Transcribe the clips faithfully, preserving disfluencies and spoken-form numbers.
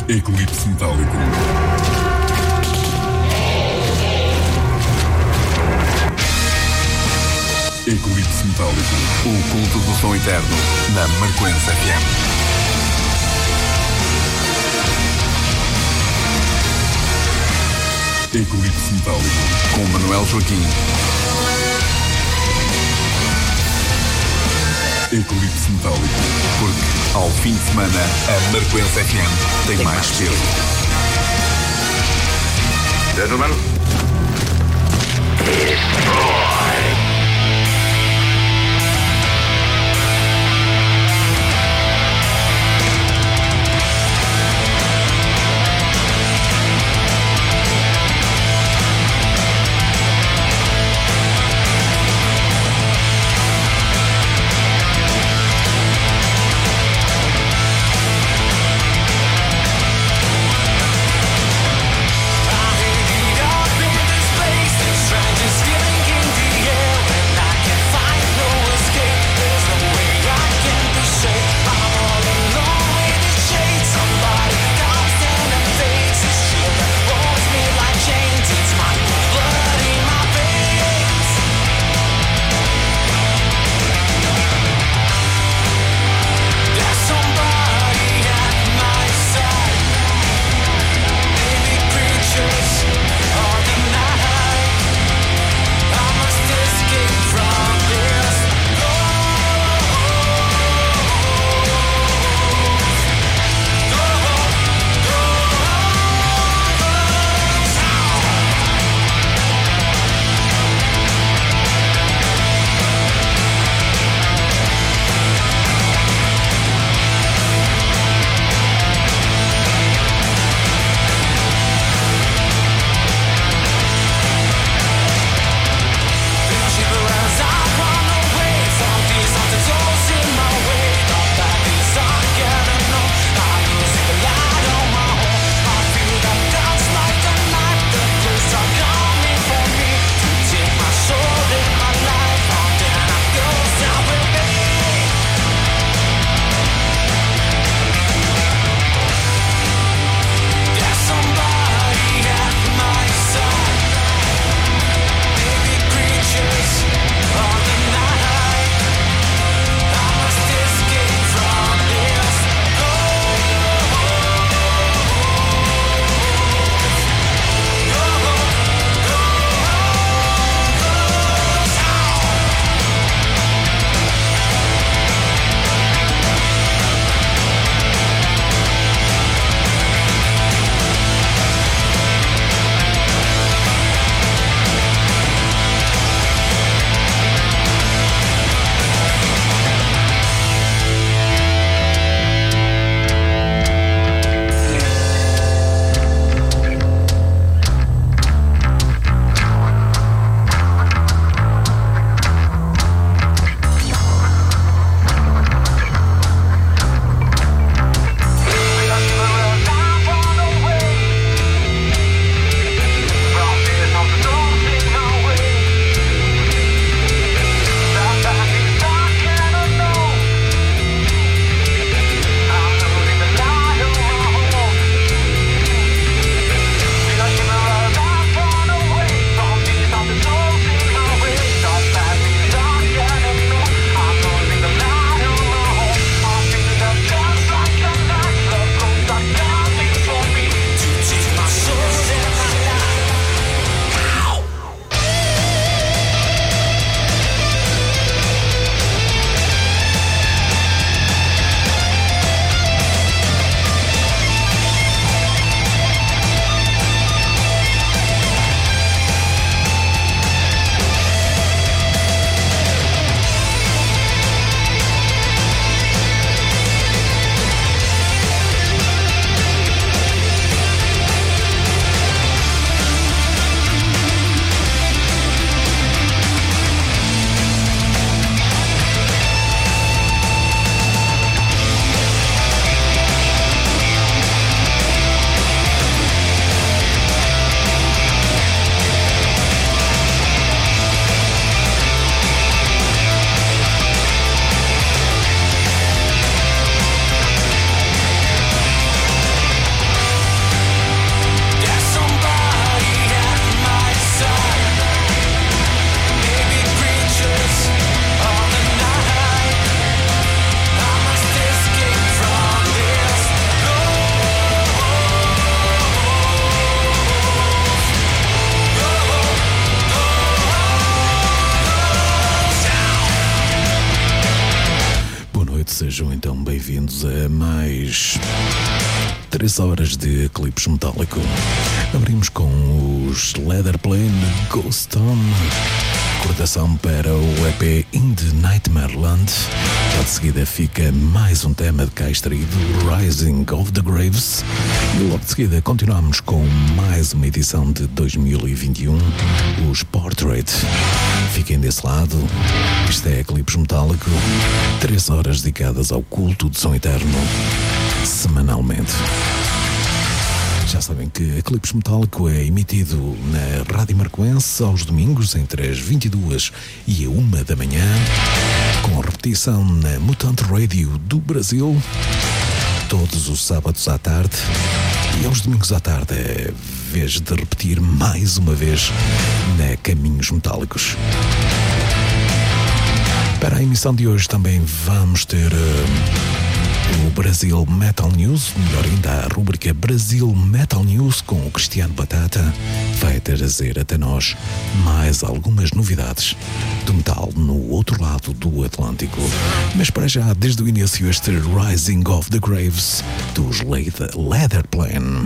Eclipse Metálico. Eclipse Metálico. O culto do som eterno na Marcoense F M. Eclipse Metálico com Manuel Joaquim. Eclipse Metálico, porque ao fim de semana a Marcoense F M tem, tem mais peso. Gentlemen, destroy. Up in this place, strangers stealing candy. Sejam então bem-vindos a mais três horas de Eclipse Metálico. Abrimos com os Leatherplane Ghost Town, recordação para o E P In The Nightmare Land. Lá de seguida fica mais um tema de cá extraído, Rising of the Graves. E logo de seguida continuamos com mais uma edição de dois mil e vinte e um, os Portrait. Fiquem desse lado, isto é Eclipse Metálico, três horas dedicadas ao culto de som eterno, semanalmente. Já sabem que Eclipse Metálico é emitido na Rádio Marcoense aos domingos entre as vinte e duas e a uma da manhã, com repetição na Mutante Radio do Brasil, todos os sábados à tarde, e aos domingos à tarde é vez de repetir mais uma vez na Caminhos Metálicos. Para a emissão de hoje também vamos ter uh, o Brasil Metal News, melhor ainda a rubrica Brasil Metal News com o Cristiano Batata, vai trazer até nós mais algumas novidades do metal no outro lado do Atlântico. Mas para já, desde o início, este Rising of the Graves dos Leatherplane.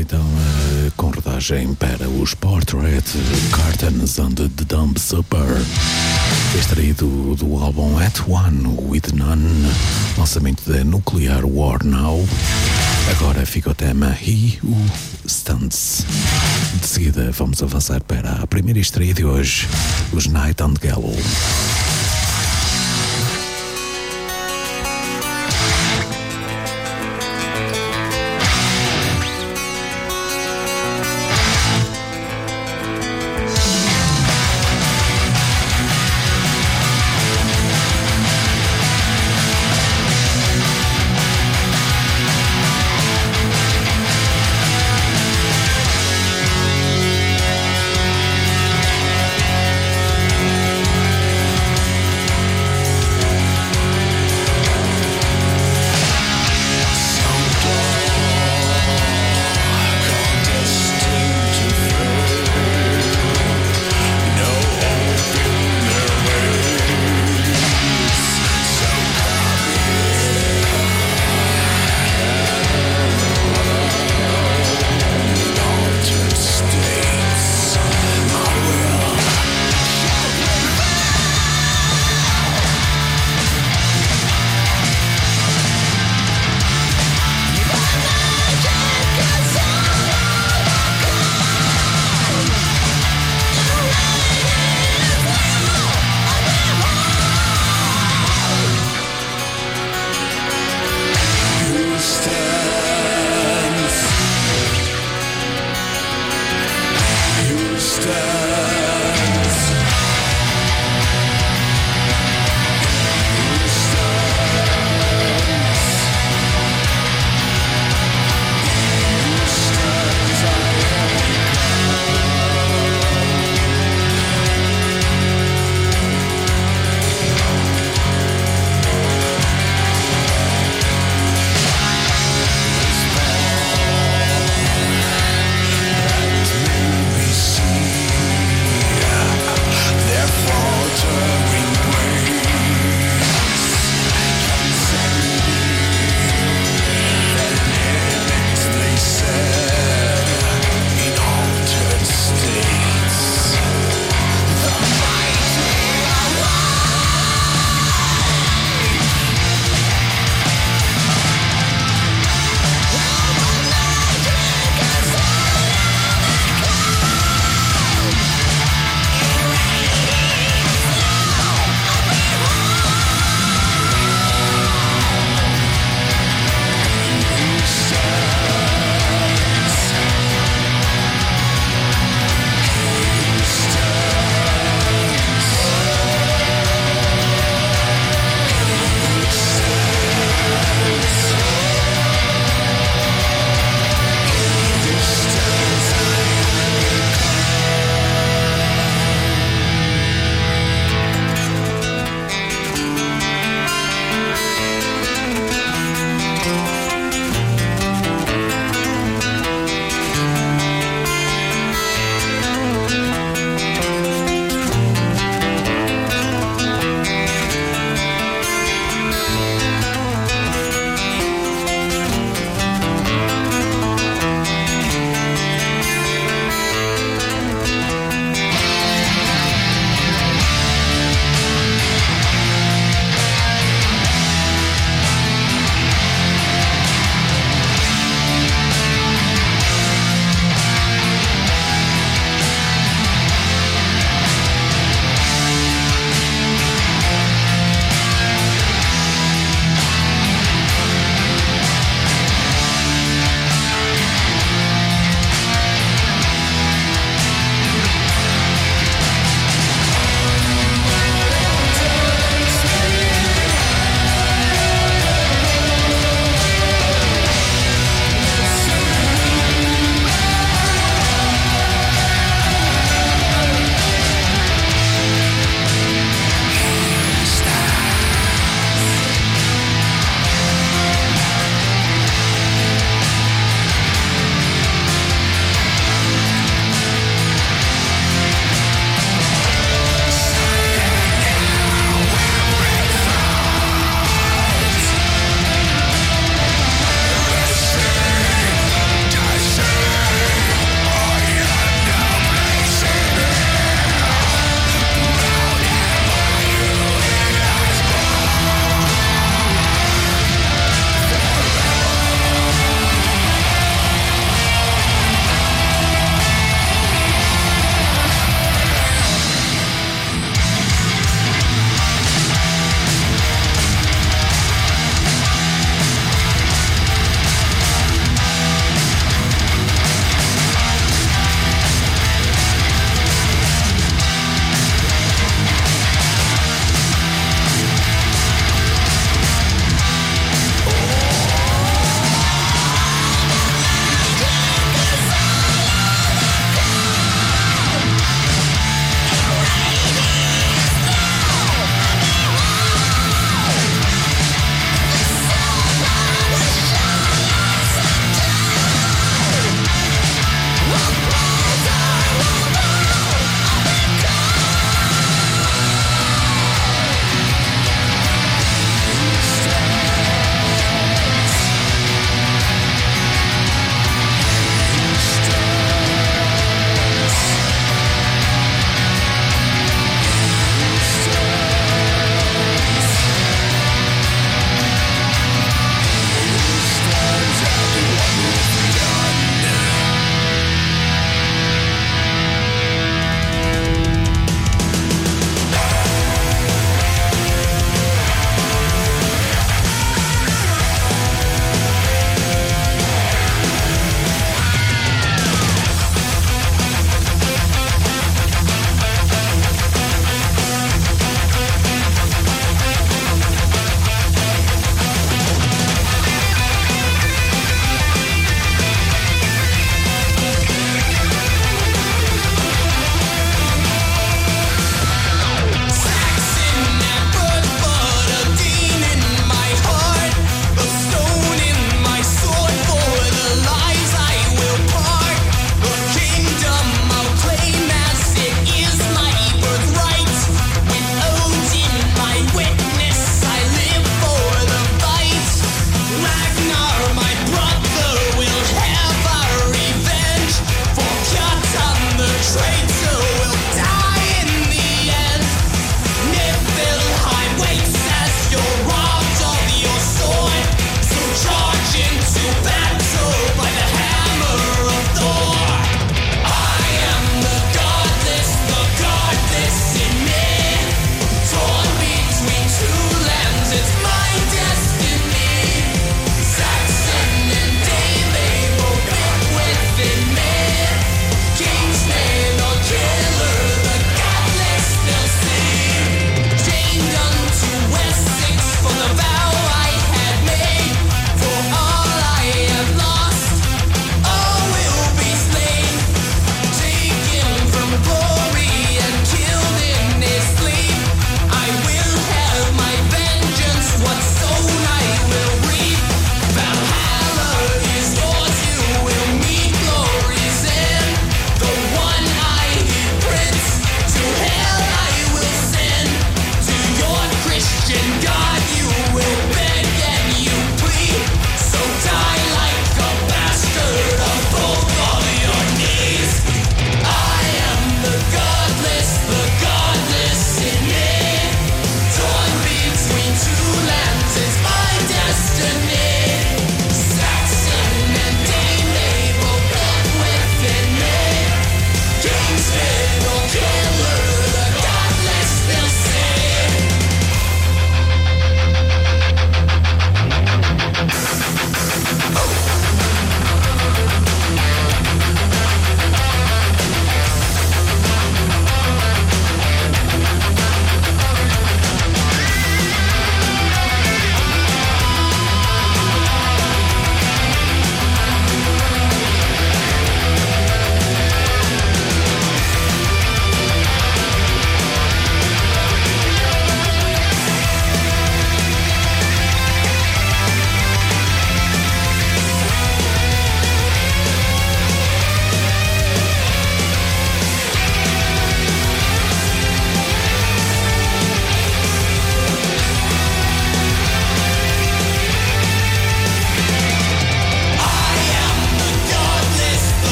então uh, com rodagem para os Portrait Curtains on the Dumb Super, extraído do álbum At One with None, lançamento da Nuclear War Now. Agora fica o tema He Who Stands. De seguida vamos avançar para a primeira estreia de hoje, os Night and Gallow.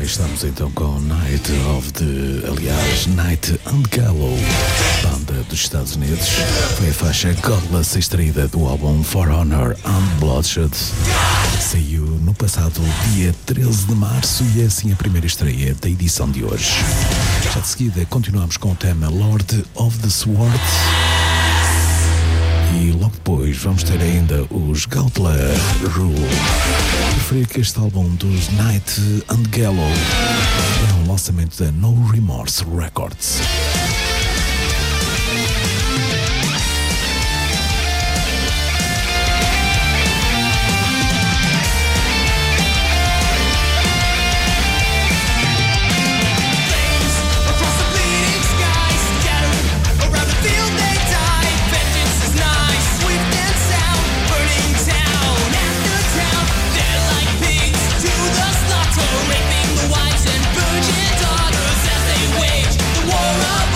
Estamos então com Night of the... Aliás, Night and Gallow, banda dos Estados Unidos. Foi a faixa Godless extraída do álbum For Honor and Bloodshed. Saiu no passado dia treze de março e é assim a primeira estreia da edição de hoje. Já de seguida continuamos com o tema Lord of the Sword. E logo depois vamos ter ainda os Gautla Rule. Referi que este álbum dos Night and Gallow é um lançamento da No Remorse Records. Raping the whites and virgin daughters as they wage the war of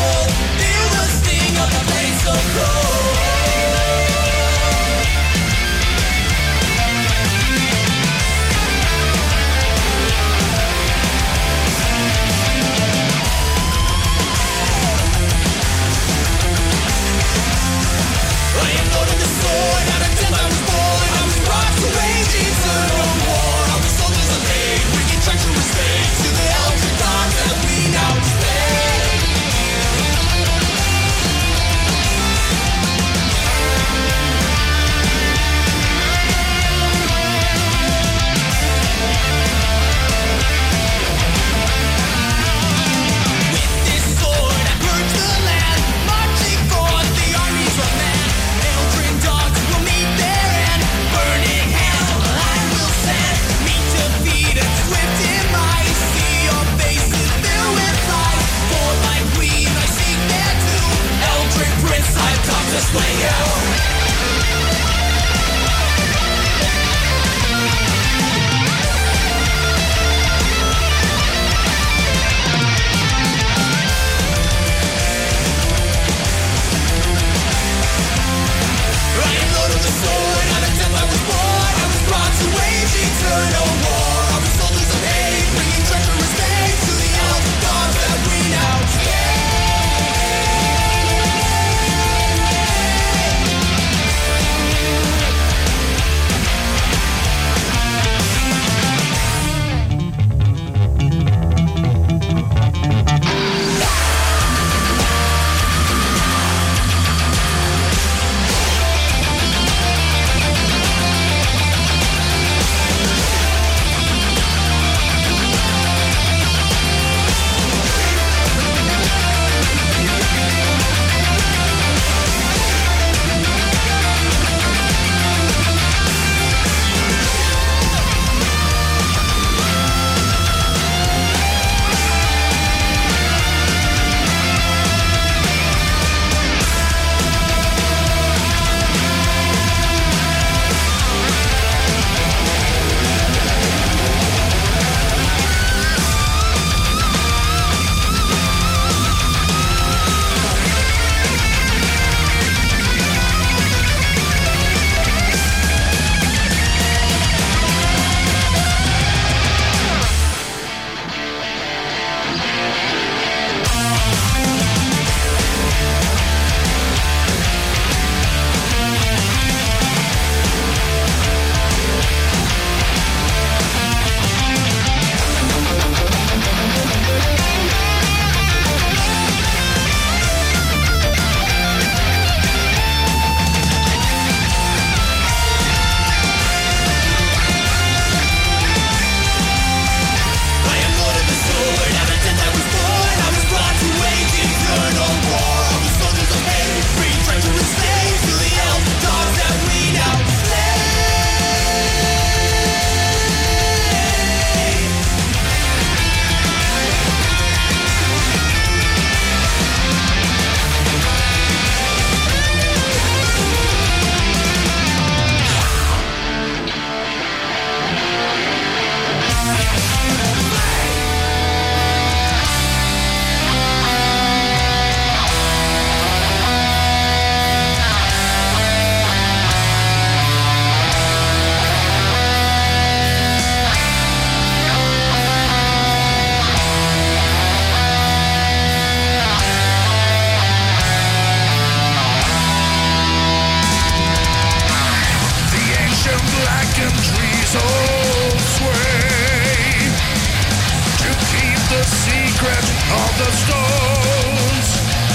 the stones.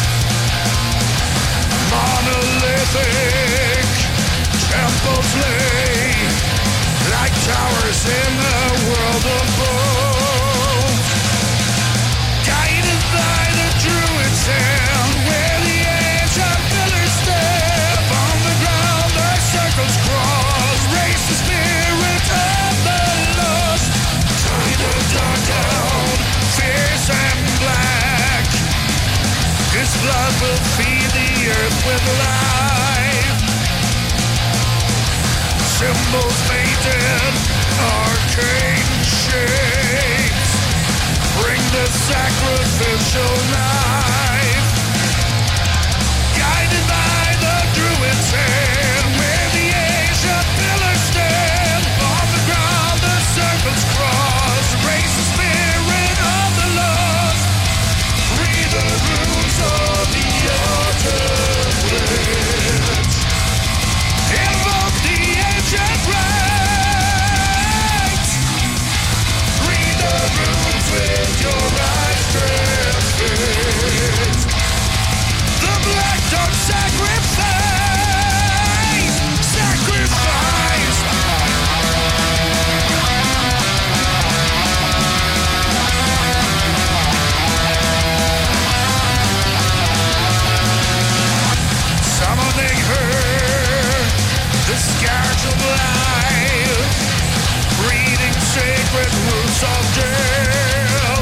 Monolithic temples lay like towers in a world of bones. Guided by the druid's hand, where the ancient pillars stand. On the ground the circles cross, raise the spirit of the lost. Tie the dark down, fierce and black. His blood will feed the earth with life. Symbols painted, arcane shapes. Bring the sacrificial knife. Guided by the druid's hand, where the ancient pillars stand. On the ground the circles cross, raise the spirit of the lost. Free the runes of the altered plains. Invoke the ancient rites. Read the runes with your eyes transfixed. The black dog sacrifice, sacrifice. Summoning her, the scourge of life, breathing sacred roots of death.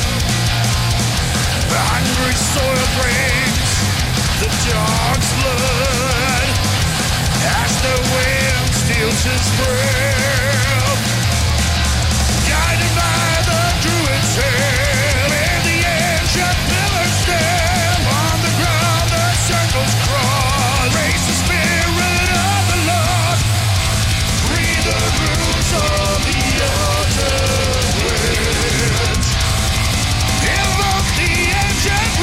The hungry soil brings the dog's blood as the wind steals his breath. Guided by the druid's hand, where the ancient pillars stand. On the ground the circles cross, raise the spirit of the lost. Read the runes of the altered plains. Invoke the ancient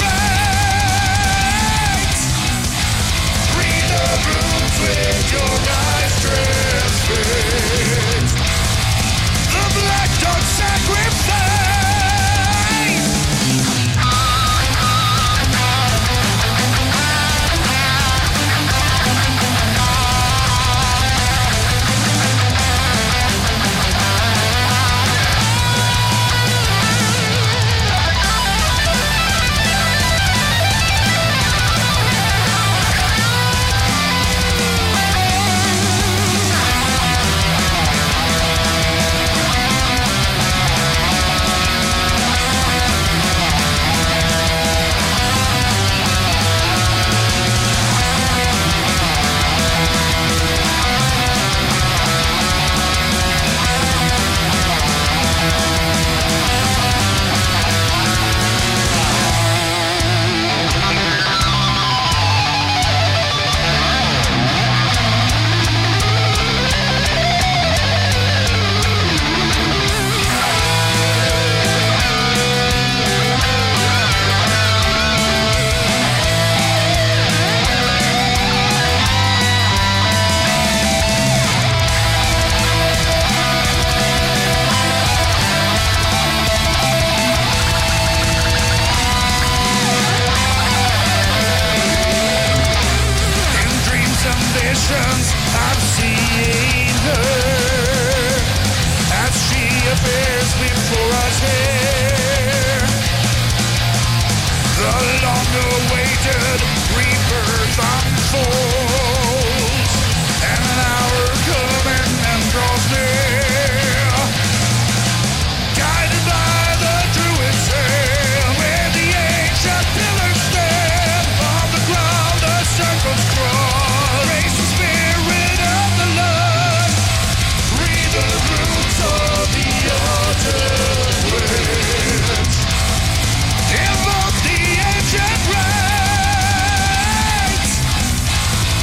rites. Read the runes with your eyes transfixed. The black dog sacrifice. I've seen her as she appears before us here. The long-awaited rebirth unfolds, and an hour coming and draws near. Guided by the druid's hand, where the ancient pillars stand. On the ground the circles cross, raise the spirit of the Lord. Read the runes of the altered plains. Invoke the ancient rites.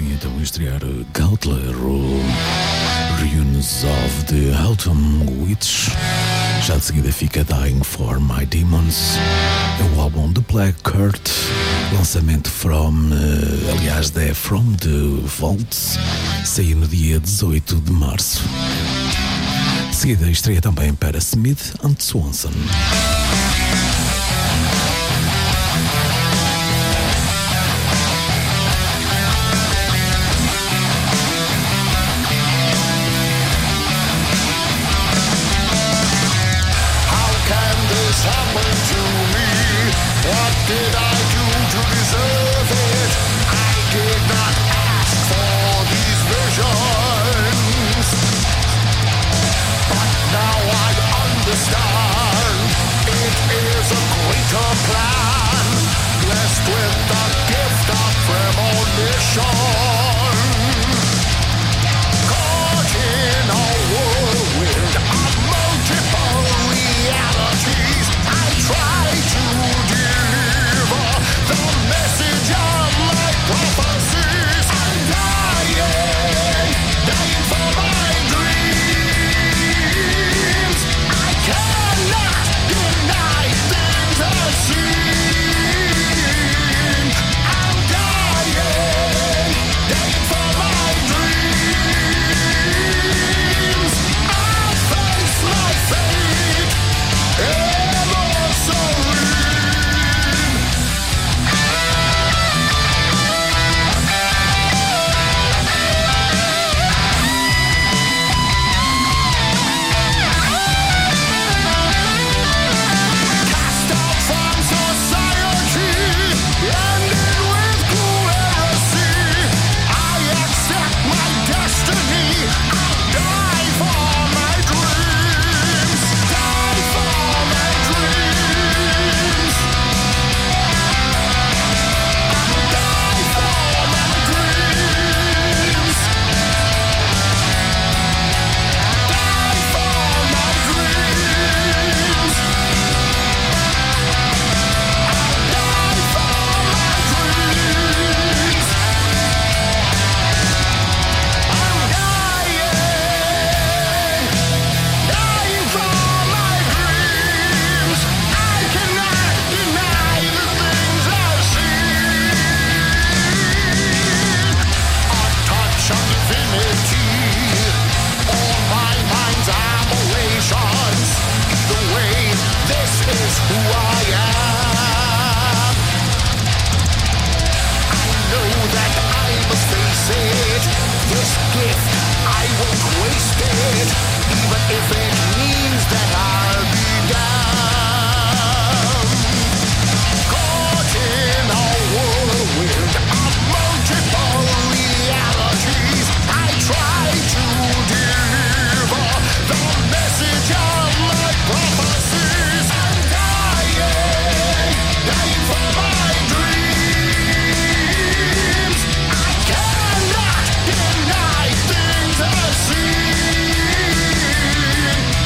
assim então estrear Gautler, Runes of the Autumn Witch. Já de seguida fica Dying for My Demons, é o álbum The Black Curt, lançamento from, uh, aliás, é From the Vaults, saiu no dia dezoito de março. De seguida estreia também para Smith and Swanson. Happened to me. What did I do to deserve it? I did not ask for these visions, but now I understand. It is a greater plan, blessed with the gift of premonition. Caught in a whirlwind of multiple realities, I try to deliver the message of my prophecies. I'm dying, dying for my dreams. I cannot deny things I've seen. I'm dying, dying for my dreams. I face my fate, ever serene. Cast out from society, ended with cruel heresy. I accept my destiny. I'll die for my dreams. Die for my dreams. I'll die for my dreams. Die for my dreams. I'll die for my dreams. I'm dying, dying for my dreams. I cannot deny the things I've seen. A touch of divinity, all my mind's aberrations. Either way, this is who I am. I know that I must face it. This gift, I won't waste it, even if it means that I'll be damned. Caught in a whirlwind of multiple realities, I try to deliver the message of my prophecies. I'm dying, dying for my dreams. I cannot deny things I've seen.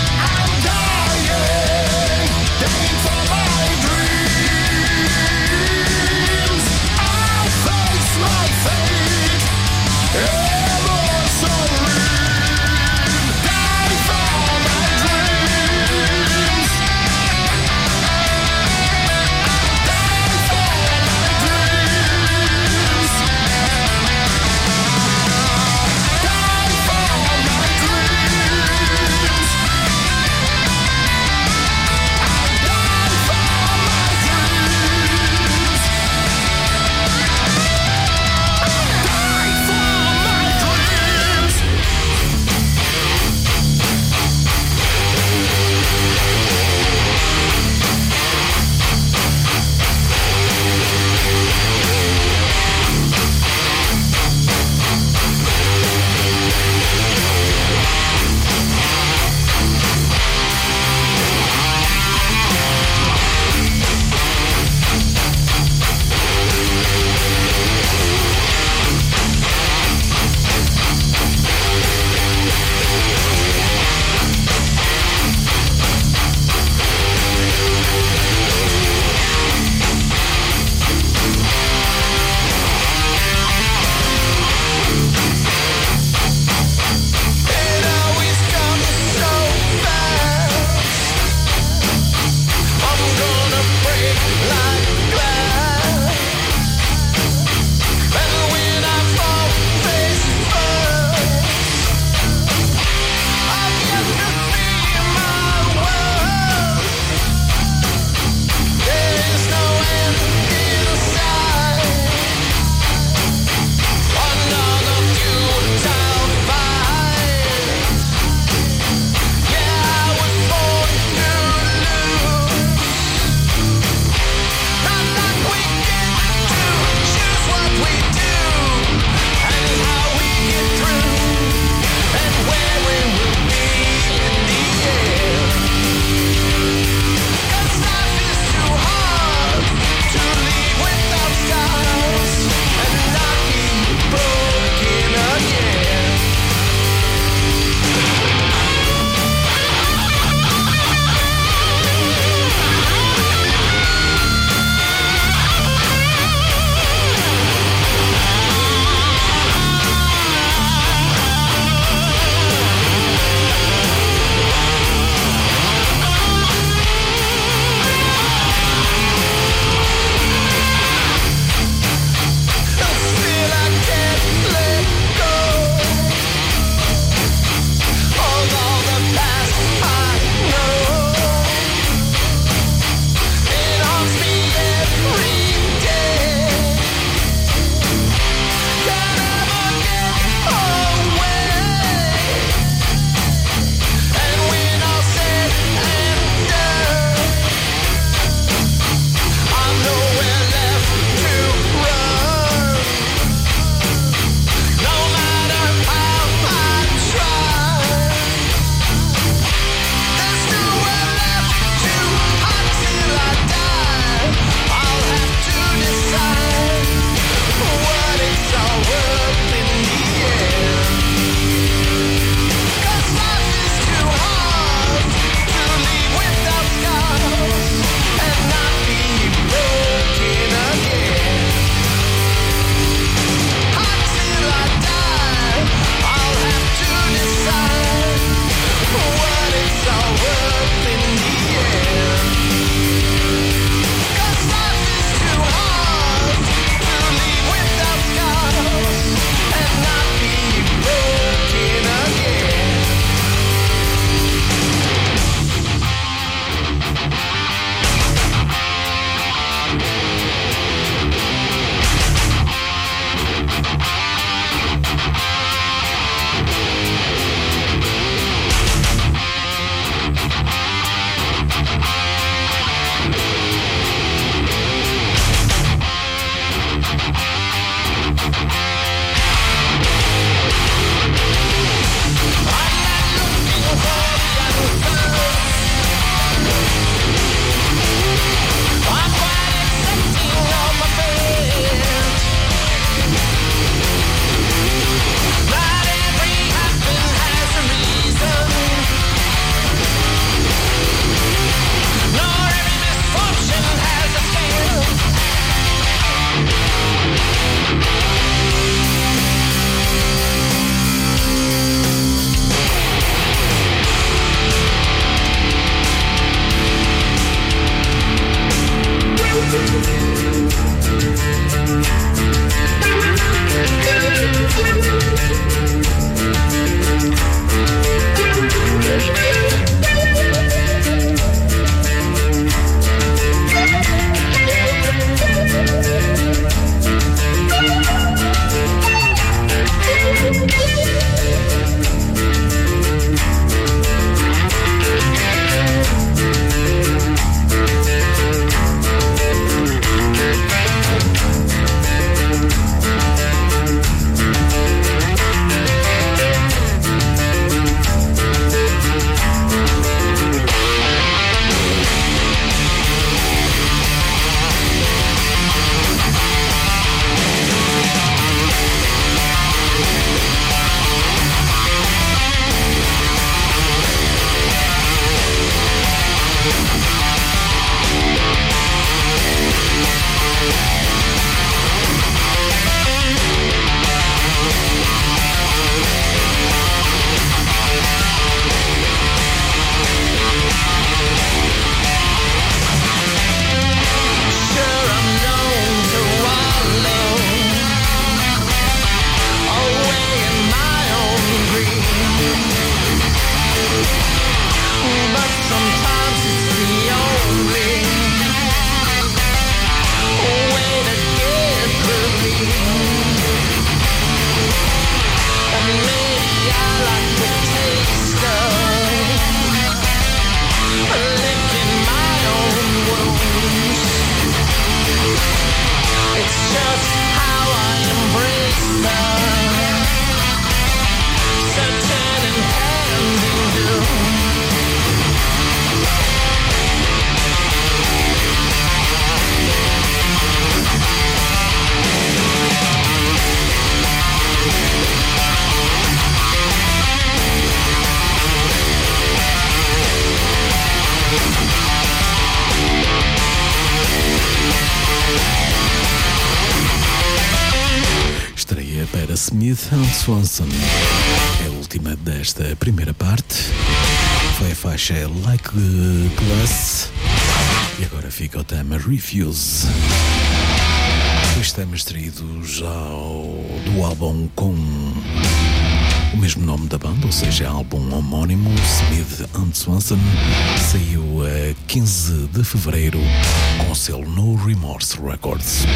Smith and Swanson. É a última desta primeira parte. Foi a faixa Like Glass. E agora fica o tema Refuse. Dois temas extraídos ao, do álbum com o mesmo nome da banda, ou seja, álbum homónimo, Smith and Swanson, saiu a quinze de fevereiro com o selo No Remorse Records.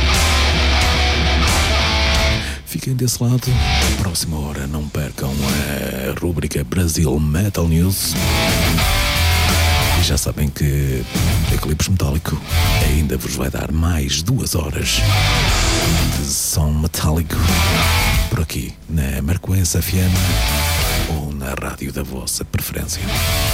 Fiquem desse lado, próxima hora não percam a rúbrica Brasil Metal News. E já sabem que Eclipse Metálico ainda vos vai dar mais duas horas de som metálico por aqui na Marcoense F M ou na rádio da vossa preferência.